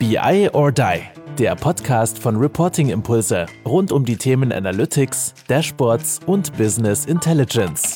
BI or Die, der Podcast von Reporting Impulse rund um die Themen Analytics, Dashboards und Business Intelligence.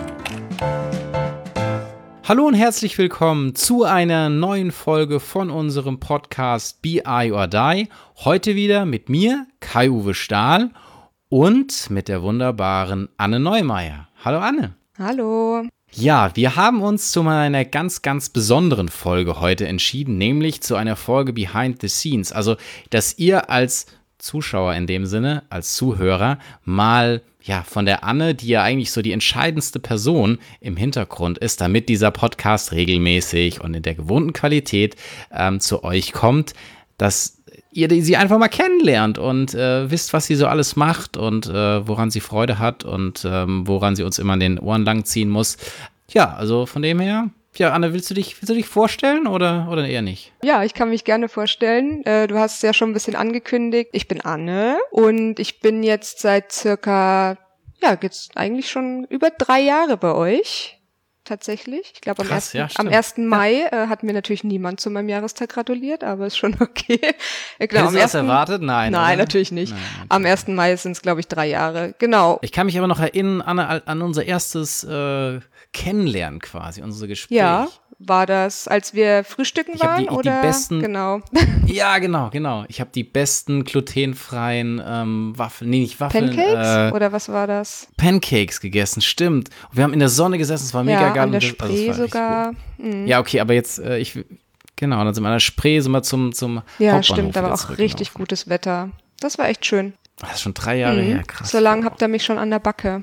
Hallo und herzlich willkommen zu einer neuen Folge von unserem Podcast BI or Die. Heute wieder mit mir, Kai-Uwe Stahl, und mit der wunderbaren Anne Neumeier. Hallo Anne. Hallo. Ja, wir haben uns zu einer ganz, ganz besonderen Folge heute entschieden, nämlich zu einer Folge Behind the Scenes. Also, dass ihr als Zuschauer in dem Sinne, als Zuhörer, mal von der Anne, die ja eigentlich so die entscheidendste Person im Hintergrund ist, damit dieser Podcast regelmäßig und in der gewohnten Qualität zu euch kommt, dass ihr sie einfach mal kennenlernt und wisst, was sie so alles macht und woran sie Freude hat und woran sie uns immer an den Ohren langziehen muss. Ja, also von dem her, Anne, willst du dich vorstellen oder eher nicht? Ja, ich kann mich gerne vorstellen. Du hast es ja schon ein bisschen angekündigt. Ich bin Anne und ich bin jetzt seit circa, jetzt eigentlich schon über 3 Jahre bei euch. Tatsächlich. Ich glaube, am 1. Mai hat mir natürlich niemand zu meinem Jahrestag gratuliert, aber ist schon okay. Genau, hättest du das erwartet? Nein, natürlich nicht. Nein, am 1. Mai sind es, glaube ich, 3 Jahre. Genau. Ich kann mich aber noch erinnern an unser erstes Kennenlernen quasi, unser Gespräch. Ja, war das, als wir frühstücken waren? Oder? Die besten, genau. Ja, genau. Ich habe die besten glutenfreien Waffeln. Pancakes? Oder was war das? Pancakes gegessen, stimmt. Und wir haben in der Sonne gesessen, es war mega geil. An der Spree sogar. Ja, okay, aber jetzt, dann sind wir an der Spree, sind wir zum Ja, Hauptbahnhof stimmt, aber auch richtig gutes Wetter. Das war echt schön. Das ist schon 3 Jahre her, krass. So lange habt ihr mich schon an der Backe.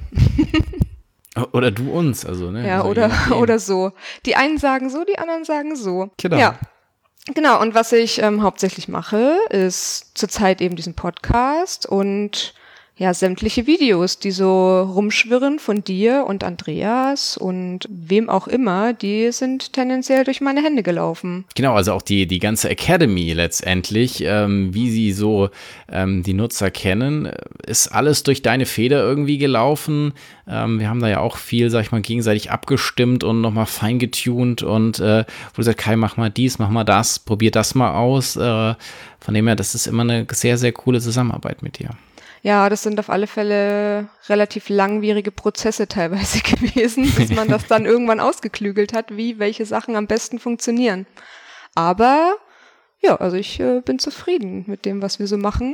Oder du uns, also, ne? Ja, also oder so. Die einen sagen so, die anderen sagen so. Genau. Ja. Genau, und was ich hauptsächlich mache, ist zurzeit eben diesen Podcast und sämtliche Videos, die so rumschwirren von dir und Andreas und wem auch immer, die sind tendenziell durch meine Hände gelaufen. Genau, also auch die ganze Academy letztendlich, wie sie so die Nutzer kennen, ist alles durch deine Feder irgendwie gelaufen. Wir haben da ja auch viel, sag ich mal, gegenseitig abgestimmt und nochmal feingetuned und wo du sagst, Kai, mach mal dies, mach mal das, probier das mal aus. Von dem her, das ist immer eine sehr, sehr coole Zusammenarbeit mit dir. Ja, das sind auf alle Fälle relativ langwierige Prozesse teilweise gewesen, bis man das dann irgendwann ausgeklügelt hat, wie welche Sachen am besten funktionieren. Aber also ich bin zufrieden mit dem, was wir so machen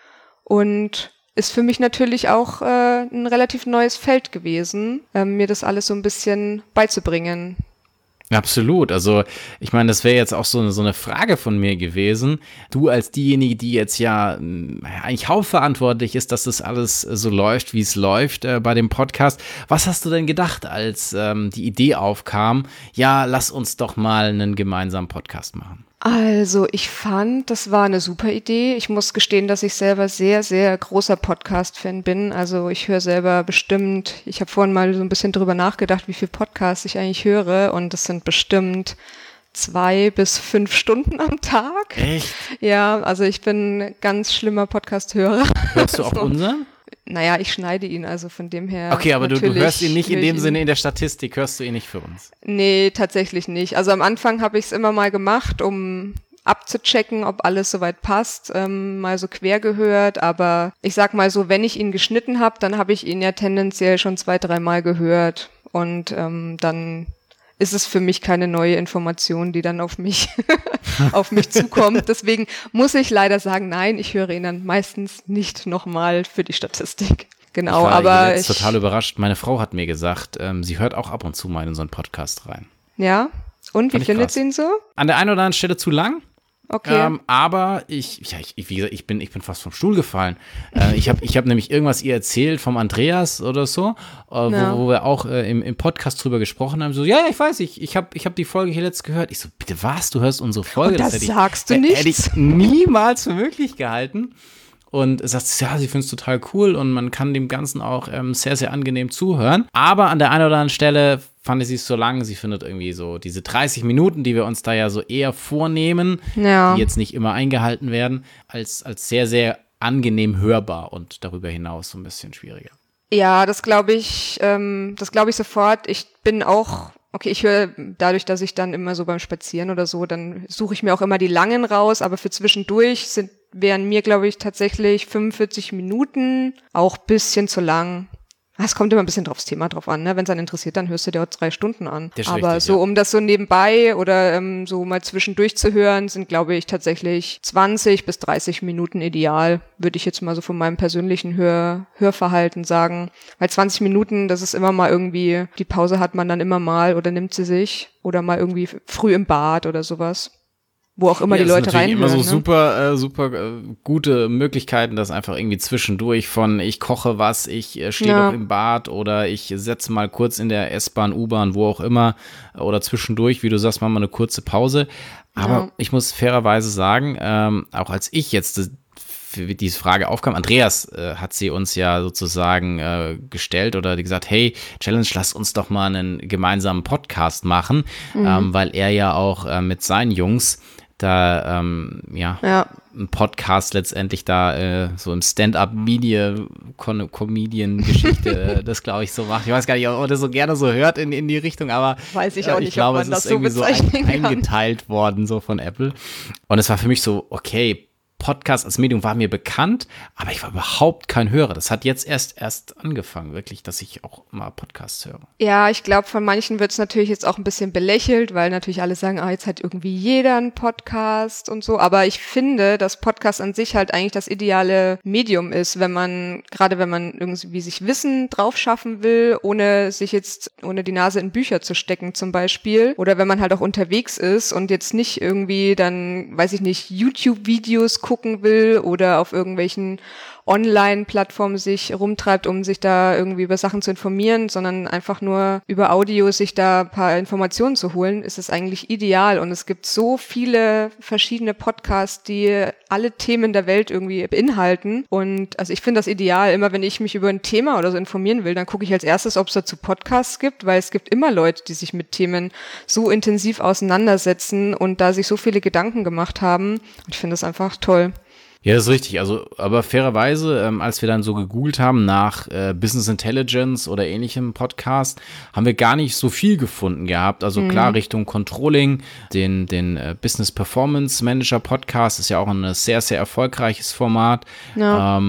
und ist für mich natürlich auch ein relativ neues Feld gewesen, mir das alles so ein bisschen beizubringen. Absolut, also ich meine, das wäre jetzt auch so eine Frage von mir gewesen. Du als diejenige, die jetzt eigentlich hauptverantwortlich ist, dass das alles so läuft, wie es läuft bei dem Podcast. Was hast du denn gedacht, als die Idee aufkam, lass uns doch mal einen gemeinsamen Podcast machen? Also ich fand, das war eine super Idee. Ich muss gestehen, dass ich selber sehr, sehr großer Podcast-Fan bin. Also ich höre selber bestimmt, ich habe vorhin mal so ein bisschen drüber nachgedacht, wie viel Podcasts ich eigentlich höre und das sind bestimmt 2 bis 5 Stunden am Tag. Echt? Ja, also ich bin ein ganz schlimmer Podcast-Hörer. Hörst du auch unseren? Naja, ich schneide ihn, also von dem her. Okay, aber du hörst ihn nicht in dem Sinne in der Statistik, hörst du ihn nicht für uns? Nee, tatsächlich nicht. Also am Anfang habe ich es immer mal gemacht, um abzuchecken, ob alles soweit passt, mal so quer gehört, aber ich sag mal so, wenn ich ihn geschnitten habe, dann habe ich ihn ja tendenziell schon 2-3 Mal gehört und dann ist es für mich keine neue Information, die dann auf mich zukommt. Deswegen muss ich leider sagen, nein, ich höre ihn dann meistens nicht nochmal für die Statistik. Genau, ich bin jetzt total überrascht. Meine Frau hat mir gesagt, sie hört auch ab und zu mal in so einen Podcast rein. Ja? Und wie findet sie ihn so? An der einen oder anderen Stelle zu lang. Okay. Aber wie gesagt, ich bin fast vom Stuhl gefallen. Ich hab nämlich irgendwas ihr erzählt vom Andreas oder so, wo wir auch im Podcast drüber gesprochen haben. So, ich weiß, ich hab die Folge hier letzt gehört. Ich so, bitte was? Du hörst unsere Folge? Und das sagst du nicht? Hätte ich niemals für möglich gehalten. Und sagt, sie findet es total cool und man kann dem Ganzen auch sehr, sehr angenehm zuhören. Aber an der einen oder anderen Stelle fand ich sie so lang. Sie findet irgendwie so diese 30 Minuten, die wir uns da ja so eher vornehmen, die jetzt nicht immer eingehalten werden, als sehr, sehr angenehm hörbar und darüber hinaus so ein bisschen schwieriger. Ja, das glaube ich sofort. Ich bin auch Okay, ich höre dadurch, dass ich dann immer so beim Spazieren oder so, dann suche ich mir auch immer die langen raus, aber für zwischendurch wären mir, glaube ich, tatsächlich 45 Minuten auch bisschen zu lang. Es kommt immer ein bisschen aufs Thema drauf an, ne? Wenn es einen interessiert, dann hörst du dir auch 3 Stunden an. Aber richtig, so, um das so nebenbei oder so mal zwischendurch zu hören, sind, glaube ich, tatsächlich 20 bis 30 Minuten ideal, würde ich jetzt mal so von meinem persönlichen Hörverhalten sagen. Weil 20 Minuten, das ist immer mal irgendwie, die Pause hat man dann immer mal oder nimmt sie sich oder mal irgendwie früh im Bad oder sowas. Wo auch immer die Leute reinhören. Immer so super gute Möglichkeiten, das einfach irgendwie zwischendurch von ich koche was, ich stehe noch im Bad oder ich setze mal kurz in der S-Bahn, U-Bahn, wo auch immer oder zwischendurch, wie du sagst, machen wir eine kurze Pause. Aber ich muss fairerweise sagen, auch als ich jetzt für diese Frage aufkam, Andreas hat sie uns ja sozusagen gestellt oder gesagt, hey, Challenge, lass uns doch mal einen gemeinsamen Podcast machen, weil er ja auch mit seinen Jungs da, ein Podcast letztendlich da so im Stand-up-Comedian-Geschichte das, glaube ich, so macht. Ich weiß gar nicht, ob man das so gerne so hört in die Richtung, aber weiß ich auch nicht, ich glaube, ob man es das ist irgendwie so bezeichnen kann. eingeteilt worden, so von Apple. Und es war für mich so, okay, Podcast als Medium war mir bekannt, aber ich war überhaupt kein Hörer. Das hat jetzt erst angefangen, wirklich, dass ich auch mal Podcasts höre. Ja, ich glaube, von manchen wird es natürlich jetzt auch ein bisschen belächelt, weil natürlich alle sagen, jetzt hat irgendwie jeder einen Podcast und so. Aber ich finde, dass Podcast an sich halt eigentlich das ideale Medium ist, gerade wenn man irgendwie sich Wissen drauf schaffen will, ohne die Nase in Bücher zu stecken zum Beispiel. Oder wenn man halt auch unterwegs ist und jetzt nicht irgendwie dann, weiß ich nicht, YouTube-Videos gucken will oder auf irgendwelchen Online-Plattformen sich rumtreibt, um sich da irgendwie über Sachen zu informieren, sondern einfach nur über Audio sich da ein paar Informationen zu holen, ist es eigentlich ideal. Und es gibt so viele verschiedene Podcasts, die alle Themen der Welt irgendwie beinhalten. Und also ich finde das ideal. Immer wenn ich mich über ein Thema oder so informieren will, dann gucke ich als erstes, ob es dazu Podcasts gibt, weil es gibt immer Leute, die sich mit Themen so intensiv auseinandersetzen und da sich so viele Gedanken gemacht haben. Und ich finde das einfach toll. Ja, das ist richtig. Also, aber fairerweise, als wir dann so gegoogelt haben nach Business Intelligence oder ähnlichem Podcast, haben wir gar nicht so viel gefunden gehabt. Also klar, Richtung Controlling, den Business Performance Manager Podcast ist ja auch ein sehr, sehr erfolgreiches Format. Ja.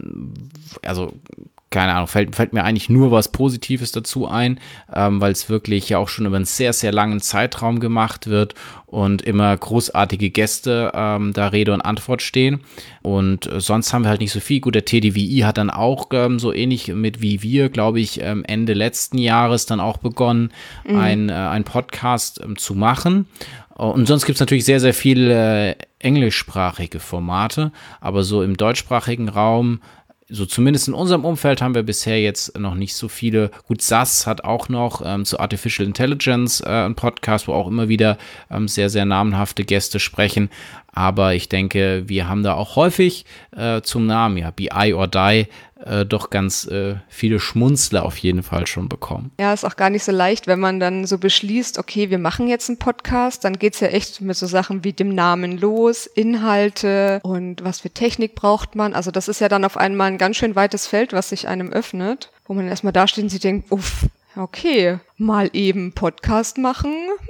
Also keine Ahnung, fällt mir eigentlich nur was Positives dazu ein, weil es wirklich ja auch schon über einen sehr, sehr langen Zeitraum gemacht wird und immer großartige Gäste da Rede und Antwort stehen. Und sonst haben wir halt nicht so viel. Gut, der TDWI hat dann auch so ähnlich wie wir, glaube ich, Ende letzten Jahres dann auch begonnen, ein Podcast zu machen. Und sonst gibt es natürlich sehr, sehr viele englischsprachige Formate, aber so im deutschsprachigen Raum, so zumindest in unserem Umfeld haben wir bisher jetzt noch nicht so viele. Gut, SAS hat auch noch zu Artificial Intelligence einen Podcast, wo auch immer wieder sehr, sehr namenhafte Gäste sprechen. Aber ich denke, wir haben da auch häufig zum Namen, ja, BI or Die, doch ganz viele Schmunzler auf jeden Fall schon bekommen. Ja, ist auch gar nicht so leicht, wenn man dann so beschließt, okay, wir machen jetzt einen Podcast, dann geht's ja echt mit so Sachen wie dem Namen los, Inhalte und was für Technik braucht man. Also das ist ja dann auf einmal ein ganz schön weites Feld, was sich einem öffnet, wo man erstmal da steht und sich denkt, uff, okay, mal eben Podcast machen,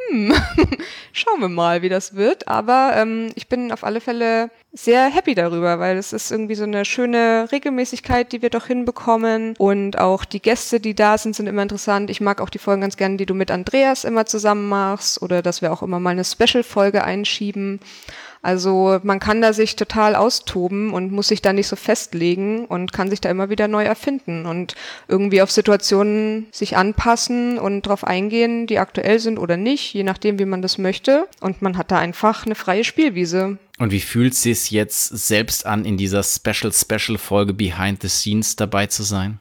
schauen wir mal, wie das wird. Aber ich bin auf alle Fälle sehr happy darüber, weil es ist irgendwie so eine schöne Regelmäßigkeit, die wir doch hinbekommen. Und auch die Gäste, die da sind immer interessant. Ich mag auch die Folgen ganz gerne, die du mit Andreas immer zusammen machst oder dass wir auch immer mal eine Special-Folge einschieben. Also man kann da sich total austoben und muss sich da nicht so festlegen und kann sich da immer wieder neu erfinden und irgendwie auf Situationen sich anpassen und drauf eingehen, die aktuell sind oder nicht, je nachdem, wie man das möchte. Und man hat da einfach eine freie Spielwiese. Und wie fühlt es sich jetzt selbst an, in dieser Special-Folge Behind the Scenes dabei zu sein?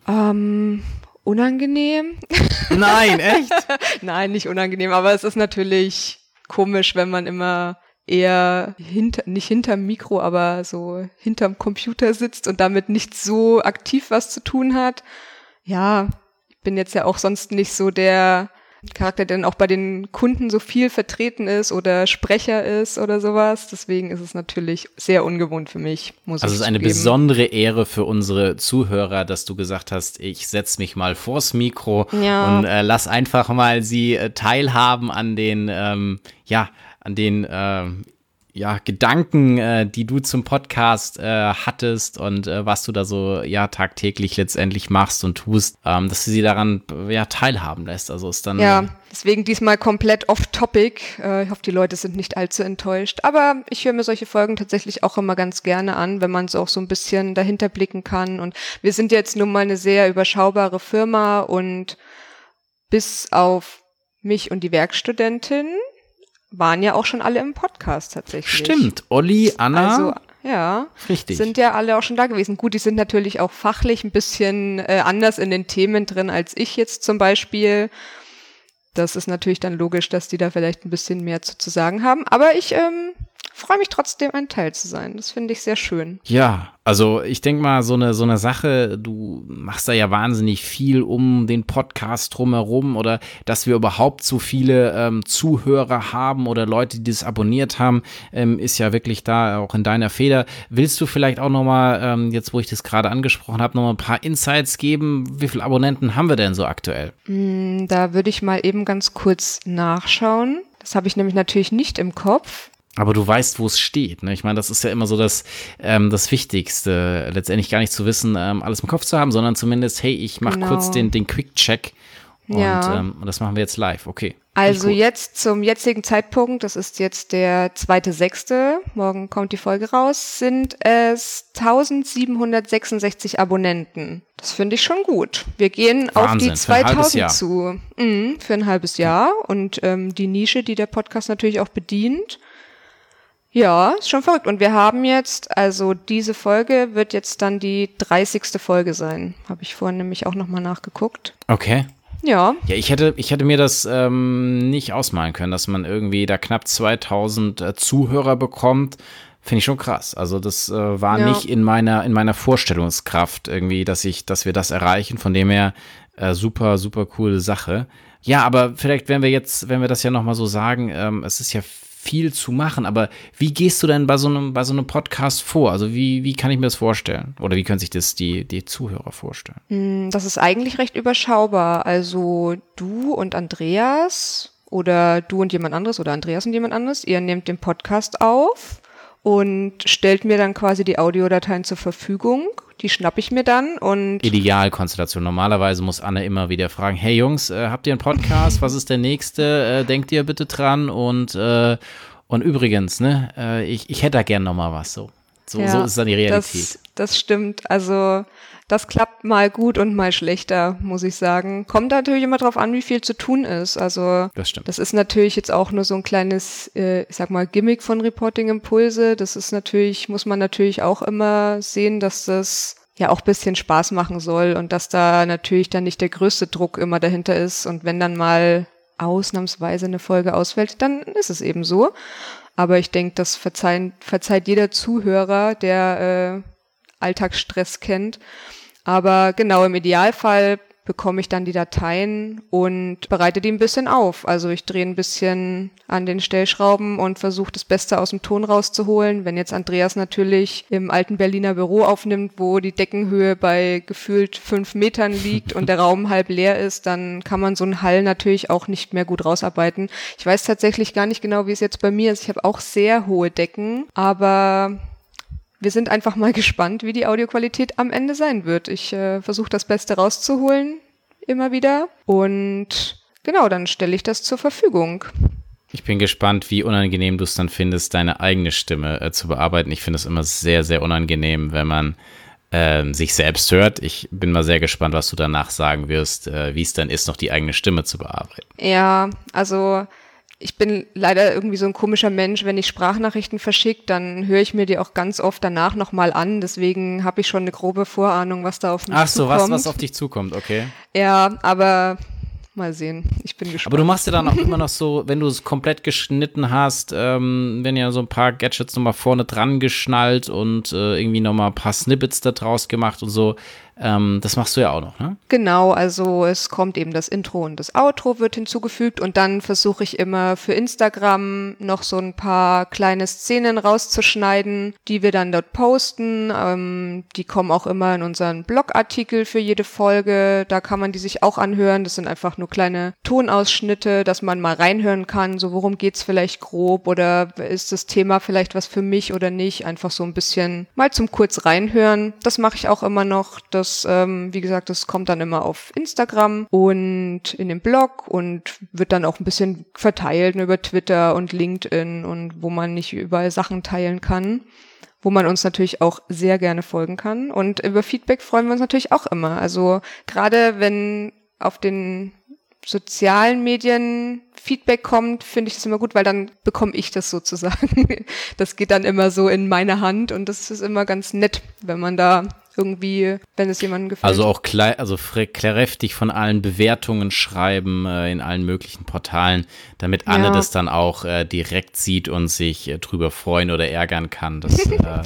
Unangenehm. Nein, echt? Nein, nicht unangenehm, aber es ist natürlich komisch, wenn man immer eher nicht hinterm Mikro, aber so hinterm Computer sitzt und damit nicht so aktiv was zu tun hat. Ja, ich bin jetzt ja auch sonst nicht so der Charakter, der dann auch bei den Kunden so viel vertreten ist oder Sprecher ist oder sowas. Deswegen ist es natürlich sehr ungewohnt für mich, muss ich Also es ist eine zugeben. besondere Ehre für unsere Zuhörer, dass du gesagt hast, ich setze mich mal vors Mikro und lass einfach mal sie teilhaben an den, Gedanken, die du zum Podcast hattest und was du da so tagtäglich letztendlich machst und tust, dass du sie daran teilhaben lässt. Also ist dann deswegen diesmal komplett off-topic. Ich hoffe, die Leute sind nicht allzu enttäuscht. Aber ich höre mir solche Folgen tatsächlich auch immer ganz gerne an, wenn man so auch so ein bisschen dahinter blicken kann. Und wir sind jetzt nun mal eine sehr überschaubare Firma und bis auf mich und die Werkstudentin waren ja auch schon alle im Podcast tatsächlich. Stimmt, Olli, Anna. Also, ja, richtig. Sind ja alle auch schon da gewesen. Gut, die sind natürlich auch fachlich ein bisschen anders in den Themen drin als ich jetzt zum Beispiel. Das ist natürlich dann logisch, dass die da vielleicht ein bisschen mehr zu sagen haben. Aber ich freue mich trotzdem, ein Teil zu sein. Das finde ich sehr schön. Ja, also ich denke mal, so eine Sache, du machst da ja wahnsinnig viel um den Podcast drumherum oder dass wir überhaupt so viele Zuhörer haben oder Leute, die das abonniert haben, ist ja wirklich da auch in deiner Feder. Willst du vielleicht auch nochmal, jetzt wo ich das gerade angesprochen habe, nochmal ein paar Insights geben? Wie viele Abonnenten haben wir denn so aktuell? Da würde ich mal eben ganz kurz nachschauen. Das habe ich nämlich natürlich nicht im Kopf. Aber du weißt, wo es steht, ne? Ich meine, das ist ja immer so das Wichtigste, letztendlich gar nicht zu wissen, alles im Kopf zu haben, sondern zumindest, hey, ich mache kurz den Quick-Check und das machen wir jetzt live, okay. Also jetzt zum jetzigen Zeitpunkt, das ist jetzt der 2.6., morgen kommt die Folge raus, sind es 1766 Abonnenten. Das finde ich schon gut. Wir gehen Wahnsinn, auf die 2000 zu. Für ein halbes Jahr und die Nische, die der Podcast natürlich auch bedient. Ja, ist schon verrückt. Und wir haben jetzt, also diese Folge wird jetzt dann die 30. Folge sein. Habe ich vorhin nämlich auch nochmal nachgeguckt. Okay. Ja. Ja, ich hätte mir das nicht ausmalen können, dass man irgendwie da knapp 2000 Zuhörer bekommt. Finde ich schon krass. Also das war nicht in meiner Vorstellungskraft irgendwie, dass wir das erreichen. Von dem her super, super coole Sache. Ja, aber vielleicht, wenn wir das ja nochmal so sagen, es ist ja viel zu machen, aber wie gehst du denn bei so einem Podcast vor? Also wie kann ich mir das vorstellen? Oder wie können sich das die Zuhörer vorstellen? Das ist eigentlich recht überschaubar. Also du und Andreas oder du und jemand anderes oder Andreas und jemand anderes, ihr nehmt den Podcast auf und stellt mir dann quasi die Audiodateien zur Verfügung. Die schnappe ich mir dann und... Idealkonstellation. Normalerweise muss Anne immer wieder fragen, hey Jungs, habt ihr einen Podcast? Was ist der nächste? Denkt ihr bitte dran? Und übrigens, ne, ich hätte da gern nochmal was. So ist dann die Realität. Das stimmt. Also das klappt mal gut und mal schlechter, muss ich sagen. Kommt natürlich immer drauf an, wie viel zu tun ist. Also das stimmt. Das ist natürlich jetzt auch nur so ein kleines, ich sag mal, Gimmick von Reporting Impulse. Das ist natürlich, muss man natürlich auch immer sehen, dass das ja auch ein bisschen Spaß machen soll und dass da natürlich dann nicht der größte Druck immer dahinter ist. Und wenn dann mal ausnahmsweise eine Folge ausfällt, dann ist es eben so. Aber ich denke, das verzeiht jeder Zuhörer, der Alltagsstress kennt. Aber genau, im Idealfall bekomme ich dann die Dateien und bereite die ein bisschen auf. Also ich drehe ein bisschen an den Stellschrauben und versuche das Beste aus dem Ton rauszuholen. Wenn jetzt Andreas natürlich im alten Berliner Büro aufnimmt, wo die Deckenhöhe bei gefühlt 5 Metern liegt und der Raum halb leer ist, dann kann man so einen Hall natürlich auch nicht mehr gut rausarbeiten. Ich weiß tatsächlich gar nicht genau, wie es jetzt bei mir ist. Ich habe auch sehr hohe Decken, aber... Wir sind einfach mal gespannt, wie die Audioqualität am Ende sein wird. Ich versuche das Beste rauszuholen, immer wieder. Und genau, dann stelle ich das zur Verfügung. Ich bin gespannt, wie unangenehm du es dann findest, deine eigene Stimme zu bearbeiten. Ich finde es immer sehr, sehr unangenehm, wenn man sich selbst hört. Ich bin mal sehr gespannt, was du danach sagen wirst, wie es dann ist, noch die eigene Stimme zu bearbeiten. Ja, also... Ich bin leider irgendwie so ein komischer Mensch, wenn ich Sprachnachrichten verschicke, dann höre ich mir die auch ganz oft danach nochmal an. Deswegen habe ich schon eine grobe Vorahnung, was da auf mich zukommt. Ach so, was auf dich zukommt, okay. Ja, aber mal sehen. Ich bin gespannt. Aber du machst ja dann auch immer noch so, wenn du es komplett geschnitten hast, wenn ja so ein paar Gadgets nochmal vorne dran geschnallt und irgendwie nochmal ein paar Snippets da draus gemacht und so. Das machst du ja auch noch, ne? Genau, also es kommt eben das Intro und das Outro wird hinzugefügt und dann versuche ich immer für Instagram noch so ein paar kleine Szenen rauszuschneiden, die wir dann dort posten. Die kommen auch immer in unseren Blogartikel für jede Folge, da kann man die sich auch anhören. Das sind einfach nur kleine Tonausschnitte, dass man mal reinhören kann, so worum geht's vielleicht grob oder ist das Thema vielleicht was für mich oder nicht. Einfach so ein bisschen mal zum kurz reinhören. Das mache ich auch immer noch. Wie gesagt, das kommt dann immer auf Instagram und in den Blog und wird dann auch ein bisschen verteilt über Twitter und LinkedIn und wo man nicht überall Sachen teilen kann, wo man uns natürlich auch sehr gerne folgen kann. Und über Feedback freuen wir uns natürlich auch immer. Also gerade wenn auf den sozialen Medien Feedback kommt, finde ich das immer gut, weil dann bekomme ich das sozusagen. Das geht dann immer so in meine Hand und das ist immer ganz nett, wenn man da irgendwie, wenn es jemandem gefällt. Also auch kräftig von allen Bewertungen schreiben in allen möglichen Portalen, damit Anne das dann auch direkt sieht und sich drüber freuen oder ärgern kann. Das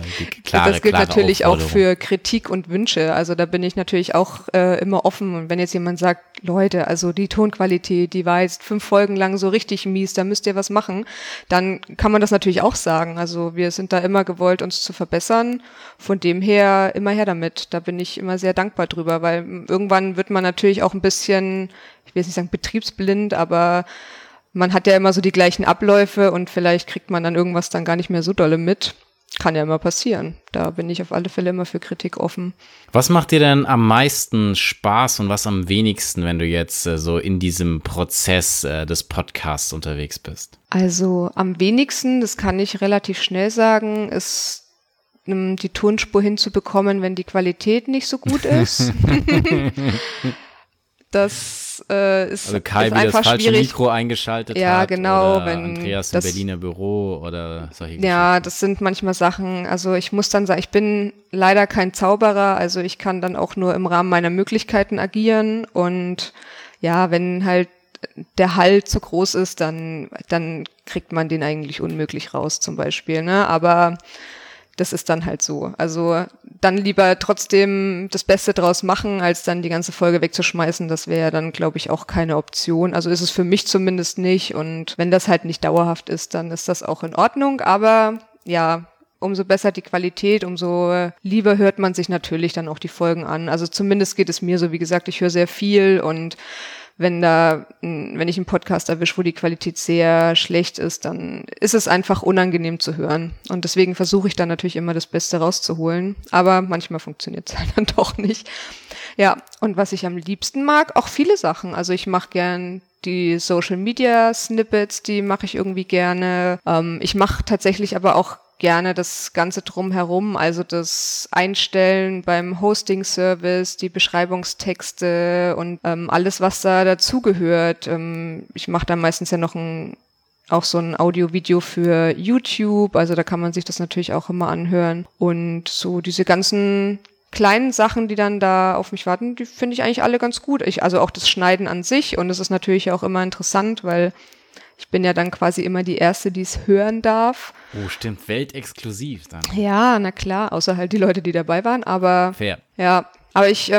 gilt natürlich auch für Kritik und Wünsche. Also da bin ich natürlich auch immer offen. Und wenn jetzt jemand sagt, Leute, also die Tonqualität, die war jetzt 5 Folgen lang so richtig mies, da müsst ihr was machen, dann kann man das natürlich auch sagen. Also wir sind da immer gewollt, uns zu verbessern. Von dem her immer her damit. Da bin ich immer sehr dankbar drüber, weil irgendwann wird man natürlich auch ein bisschen, ich will jetzt nicht sagen betriebsblind, aber man hat ja immer so die gleichen Abläufe und vielleicht kriegt man dann irgendwas dann gar nicht mehr so dolle mit. Kann ja immer passieren. Da bin ich auf alle Fälle immer für Kritik offen. Was macht dir denn am meisten Spaß und was am wenigsten, wenn du jetzt so in diesem Prozess des Podcasts unterwegs bist? Also am wenigsten, das kann ich relativ schnell sagen, ist die Tonspur hinzubekommen, wenn die Qualität nicht so gut ist. Das ist, also Kai ist wie einfach das falsche schwierig. Mikro eingeschaltet ja, hat genau, oder wenn Andreas das, im Berliner Büro oder solche Geschichten. Ja, das sind manchmal Sachen, also ich muss dann sagen, ich bin leider kein Zauberer, also ich kann dann auch nur im Rahmen meiner Möglichkeiten agieren und ja, wenn halt der Hall zu groß ist, dann kriegt man den eigentlich unmöglich raus zum Beispiel, ne, aber das ist dann halt so. Also dann lieber trotzdem das Beste draus machen, als dann die ganze Folge wegzuschmeißen. Das wäre ja dann, glaube ich, auch keine Option. Also ist es für mich zumindest nicht. Und wenn das halt nicht dauerhaft ist, dann ist das auch in Ordnung. Aber ja, umso besser die Qualität, umso lieber hört man sich natürlich dann auch die Folgen an. Also zumindest geht es mir so, wie gesagt, ich höre sehr viel und wenn ich einen Podcast erwische, wo die Qualität sehr schlecht ist, dann ist es einfach unangenehm zu hören. Und deswegen versuche ich dann natürlich immer das Beste rauszuholen. Aber manchmal funktioniert es halt dann doch nicht. Ja, und was ich am liebsten mag, auch viele Sachen. Also ich mache gern die Social Media Snippets, die mache ich irgendwie gerne. Ich mache tatsächlich aber auch gerne das Ganze drumherum, also das Einstellen beim Hosting-Service, die Beschreibungstexte und alles, was da dazugehört. Ich mache da meistens ja noch auch so ein Audio-Video für YouTube, also da kann man sich das natürlich auch immer anhören. Und so diese ganzen kleinen Sachen, die dann da auf mich warten, die finde ich eigentlich alle ganz gut. Also auch das Schneiden an sich und es ist natürlich auch immer interessant, weil ich bin ja dann quasi immer die Erste, die es hören darf. Oh, stimmt, weltexklusiv dann. Ja, na klar, außer halt die Leute, die dabei waren, aber fair. Ja, aber ich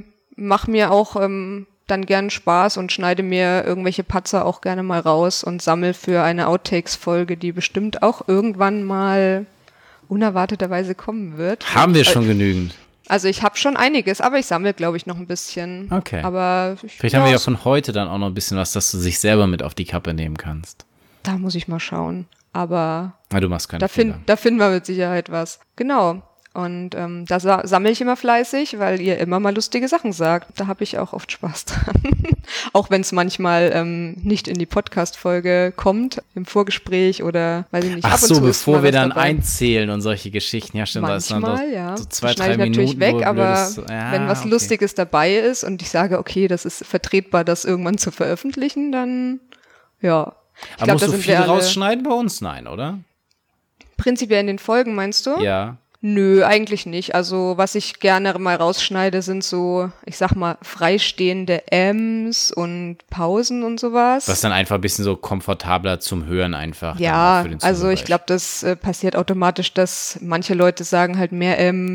mache mir auch dann gern Spaß und schneide mir irgendwelche Patzer auch gerne mal raus und sammle für eine Outtakes-Folge, die bestimmt auch irgendwann mal unerwarteterweise kommen wird. Haben wir schon genügend? Also ich habe schon einiges, aber ich sammle, glaube ich, noch ein bisschen. Okay. Aber vielleicht haben wir ja von heute dann auch noch ein bisschen was, dass du sich selber mit auf die Kappe nehmen kannst. Da muss ich mal schauen. Aber du machst keine da finden wir mit Sicherheit was. Genau. Und da sammle ich immer fleißig, weil ihr immer mal lustige Sachen sagt. Da habe ich auch oft Spaß dran. Auch wenn es manchmal nicht in die Podcast-Folge kommt, im Vorgespräch oder weiß ich nicht. Ach ab und so, zu bevor wir dann dabei. einzählen und solche Geschichten. Ja, stimmt. Manchmal, da ist dann doch ja. so 2-3 schneide ich Minuten. natürlich weg, aber wenn was okay. Lustiges dabei ist und ich sage, okay, das ist vertretbar, das irgendwann zu veröffentlichen, dann ja. Aber musst du viel rausschneiden bei uns? Nein, oder? Prinzipiell in den Folgen, meinst du? Ja. Nö, eigentlich nicht. Also was ich gerne mal rausschneide, sind so, ich sag mal, freistehende Ms und Pausen und sowas. Was dann einfach ein bisschen so komfortabler zum Hören einfach. Ja, also ich glaube, das passiert automatisch, dass manche Leute sagen halt mehr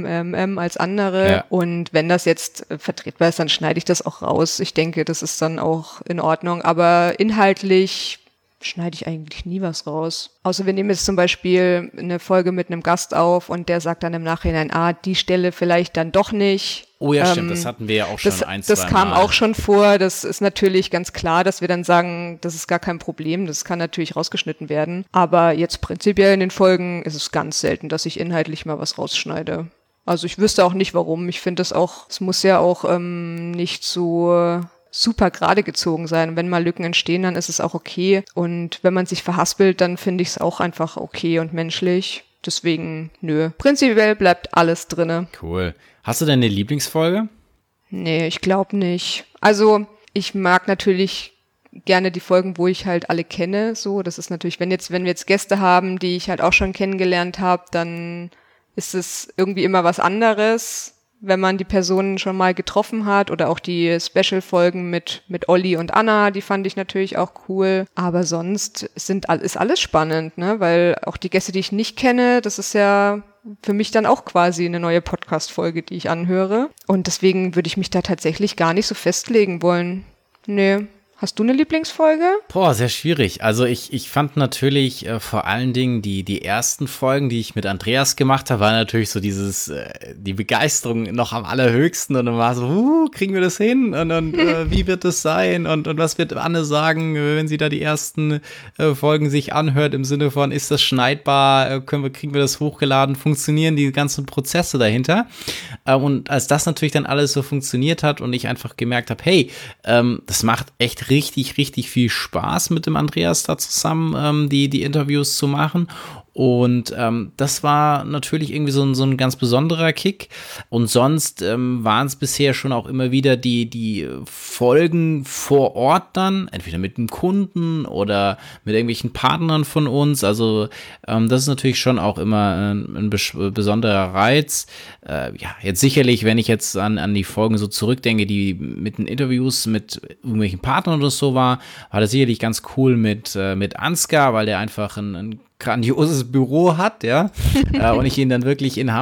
M als andere. Ja. Und wenn das jetzt vertretbar ist, dann schneide ich das auch raus. Ich denke, das ist dann auch in Ordnung. Aber inhaltlich schneide ich eigentlich nie was raus. Außer wir nehmen jetzt zum Beispiel eine Folge mit einem Gast auf und der sagt dann im Nachhinein, die Stelle vielleicht dann doch nicht. Oh ja, stimmt, das hatten wir ja auch schon Das kam auch schon vor. Das ist natürlich ganz klar, dass wir dann sagen, das ist gar kein Problem. Das kann natürlich rausgeschnitten werden. Aber jetzt prinzipiell in den Folgen ist es ganz selten, dass ich inhaltlich mal was rausschneide. Also ich wüsste auch nicht, warum. Ich finde das auch, es muss ja auch nicht so super gerade gezogen sein. Wenn mal Lücken entstehen, dann ist es auch okay. Und wenn man sich verhaspelt, dann finde ich es auch einfach okay und menschlich. Deswegen, nö. Prinzipiell bleibt alles drinne. Cool. Hast du denn eine Lieblingsfolge? Nee, ich glaube nicht. Also, ich mag natürlich gerne die Folgen, wo ich halt alle kenne. So, das ist natürlich, wenn wir jetzt Gäste haben, die ich halt auch schon kennengelernt habe, dann ist es irgendwie immer was anderes, wenn man die Personen schon mal getroffen hat, oder auch die Special-Folgen mit Olli und Anna, die fand ich natürlich auch cool. Aber sonst ist alles spannend, ne? Weil auch die Gäste, die ich nicht kenne, das ist ja für mich dann auch quasi eine neue Podcast-Folge, die ich anhöre. Und deswegen würde ich mich da tatsächlich gar nicht so festlegen wollen. Nee. Hast du eine Lieblingsfolge? Boah, sehr schwierig. Also ich fand natürlich vor allen Dingen die ersten Folgen, die ich mit Andreas gemacht habe, war natürlich so die Begeisterung noch am allerhöchsten, und dann war so, kriegen wir das hin, und wie wird das sein, und was wird Anne sagen, wenn sie da die ersten Folgen sich anhört, im Sinne von, ist das schneidbar, kriegen wir das hochgeladen, funktionieren die ganzen Prozesse dahinter, und als das natürlich dann alles so funktioniert hat und ich einfach gemerkt habe, hey, das macht echt richtig, richtig viel Spaß, mit dem Andreas da zusammen die Interviews zu machen. Und das war natürlich irgendwie so ein ganz besonderer Kick. Und sonst waren es bisher schon auch immer wieder die Folgen vor Ort dann, entweder mit einem Kunden oder mit irgendwelchen Partnern von uns. Also das ist natürlich schon auch immer ein besonderer Reiz. Ja, jetzt sicherlich, wenn ich jetzt an die Folgen so zurückdenke, die mit den Interviews mit irgendwelchen Partnern oder so war das sicherlich ganz cool mit Ansgar, weil der einfach ein grandioses Büro hat, ja, und ich ihn dann wirklich in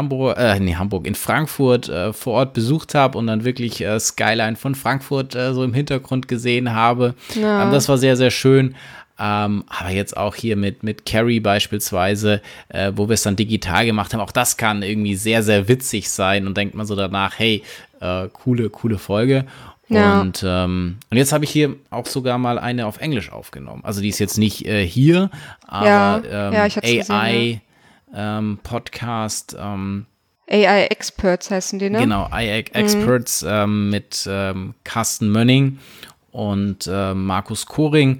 Frankfurt vor Ort besucht habe und dann wirklich Skyline von Frankfurt so im Hintergrund gesehen habe. Ja. Das war sehr, sehr schön. Aber jetzt auch hier mit Carrie beispielsweise, wo wir es dann digital gemacht haben, auch das kann irgendwie sehr, sehr witzig sein, und denkt man so danach, hey, coole Folge. Ja. Und jetzt habe ich hier auch sogar mal eine auf Englisch aufgenommen. Also die ist jetzt nicht hier, aber ich hab's AI gesehen, Podcast. AI Experts heißen die, ne? Genau, AI Experts mit Carsten Mönning und Markus Koring.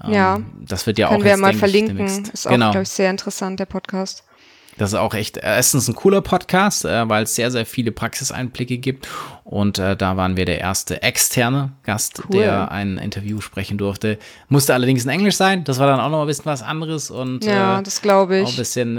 Das wird ja können auch wir jetzt, mal denke verlinken. Ich, ist auch, glaube ich, sehr interessant, der Podcast. Das ist auch echt erstens ein cooler Podcast, weil es sehr, sehr viele Praxiseinblicke gibt. Und da waren wir der erste externe Gast, der ein Interview sprechen durfte. Musste allerdings in Englisch sein. Das war dann auch noch ein bisschen was anderes. Und das glaube ich. Auch ein bisschen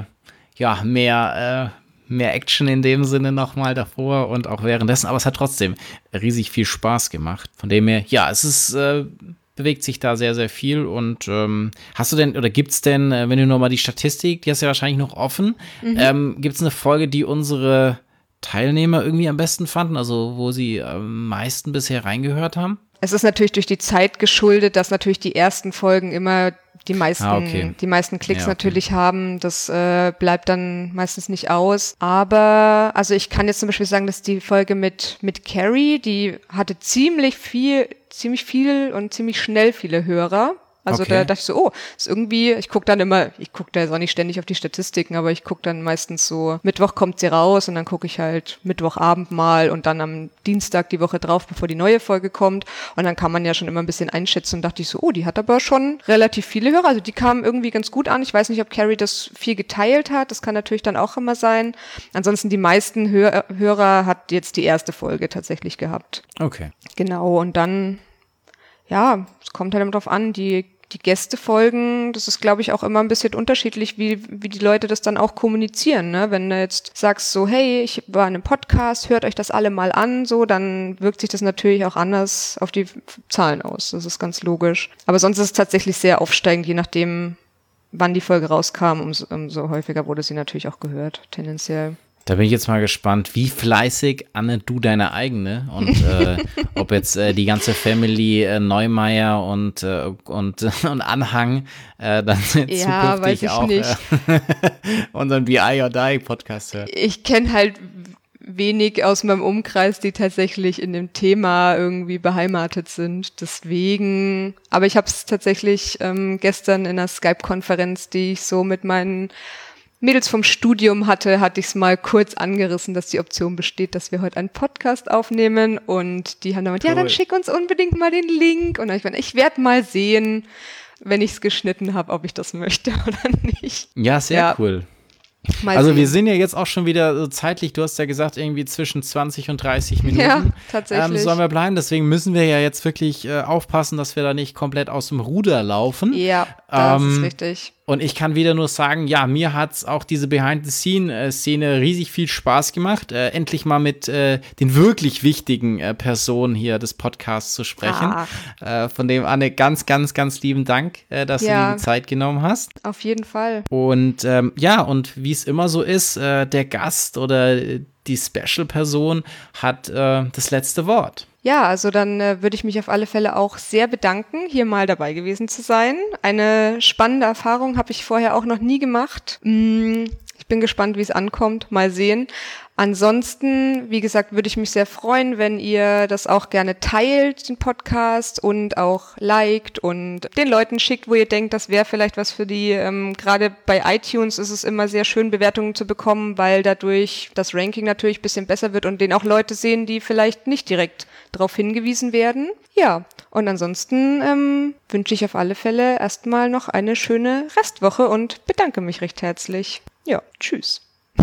mehr Action in dem Sinne nochmal davor und auch währenddessen. Aber es hat trotzdem riesig viel Spaß gemacht. Von dem her, ja, es ist bewegt sich da sehr, sehr viel. Und hast du denn, oder gibt's denn, wenn du nochmal die Statistik, die hast du ja wahrscheinlich noch offen, gibt's eine Folge, die unsere Teilnehmer irgendwie am besten fanden, also wo sie am meisten bisher reingehört haben? Es ist natürlich durch die Zeit geschuldet, dass natürlich die ersten Folgen immer die meisten Klicks natürlich haben. Das bleibt dann meistens nicht aus. Aber, also ich kann jetzt zum Beispiel sagen, dass die Folge mit Carrie, die hatte ziemlich viel und ziemlich schnell viele Hörer. Also da dachte ich so, ist irgendwie, ich gucke da jetzt auch nicht ständig auf die Statistiken, aber ich gucke dann meistens so, Mittwoch kommt sie raus und dann gucke ich halt Mittwochabend mal und dann am Dienstag die Woche drauf, bevor die neue Folge kommt. Und dann kann man ja schon immer ein bisschen einschätzen, und dachte ich so, die hat aber schon relativ viele Hörer. Also die kamen irgendwie ganz gut an. Ich weiß nicht, ob Carrie das viel geteilt hat. Das kann natürlich dann auch immer sein. Ansonsten die meisten Hörer hat jetzt die erste Folge tatsächlich gehabt. Okay. Genau, und dann, ja, es kommt halt immer drauf an, die die Gästefolgen, das ist, glaube ich, auch immer ein bisschen unterschiedlich, wie die Leute das dann auch kommunizieren, ne? Wenn du jetzt sagst so, hey, ich war in einem Podcast, hört euch das alle mal an, so, dann wirkt sich das natürlich auch anders auf die Zahlen aus. Das ist ganz logisch. Aber sonst ist es tatsächlich sehr aufsteigend, je nachdem, wann die Folge rauskam, umso häufiger wurde sie natürlich auch gehört, tendenziell. Da bin ich jetzt mal gespannt, wie fleißig, Anne, du deine eigene und ob jetzt die ganze Family Neumeier und Anhang dann zukünftig auch unseren BI or Die Podcast hört. Ich kenne halt wenig aus meinem Umkreis, die tatsächlich in dem Thema irgendwie beheimatet sind. Deswegen, aber ich habe es tatsächlich gestern in einer Skype-Konferenz, die ich so mit meinen Mädels vom Studium hatte ich es mal kurz angerissen, dass die Option besteht, dass wir heute einen Podcast aufnehmen, und die haben dann gesagt, ja, dann schick uns unbedingt mal den Link, und dann ich werde mal sehen, wenn ich es geschnitten habe, ob ich das möchte oder nicht. Ja, sehr cool. Also sehen. Wir sind ja jetzt auch schon wieder so zeitlich, du hast ja gesagt, irgendwie zwischen 20 und 30 Minuten. Ja, tatsächlich. Sollen wir bleiben, deswegen müssen wir ja jetzt wirklich aufpassen, dass wir da nicht komplett aus dem Ruder laufen. Ja, das ist richtig. Und ich kann wieder nur sagen, ja, mir hat's auch diese Behind-the-Scene-Szene riesig viel Spaß gemacht, endlich mal mit den wirklich wichtigen Personen hier des Podcasts zu sprechen. Von dem, Anne, ganz, ganz, ganz lieben Dank, dass du dir die Zeit genommen hast. Auf jeden Fall. Und und wie es immer so ist, der Gast oder die Special-Person hat das letzte Wort. Ja, also dann würde ich mich auf alle Fälle auch sehr bedanken, hier mal dabei gewesen zu sein. Eine spannende Erfahrung habe ich vorher auch noch nie gemacht. Ich bin gespannt, wie es ankommt. Mal sehen. Ansonsten, wie gesagt, würde ich mich sehr freuen, wenn ihr das auch gerne teilt, den Podcast, und auch liked und den Leuten schickt, wo ihr denkt, das wäre vielleicht was für die. Gerade bei iTunes ist es immer sehr schön, Bewertungen zu bekommen, weil dadurch das Ranking natürlich ein bisschen besser wird und den auch Leute sehen, die vielleicht nicht direkt darauf hingewiesen werden. Ja, und ansonsten wünsche ich auf alle Fälle erstmal noch eine schöne Restwoche und bedanke mich recht herzlich. Ja, tschüss.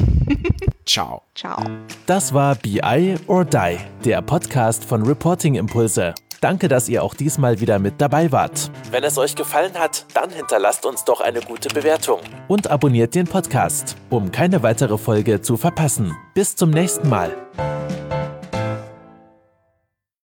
Ciao. Ciao. Das war BI or Die, der Podcast von Reporting Impulse. Danke, dass ihr auch diesmal wieder mit dabei wart. Wenn es euch gefallen hat, dann hinterlasst uns doch eine gute Bewertung und abonniert den Podcast, um keine weitere Folge zu verpassen. Bis zum nächsten Mal.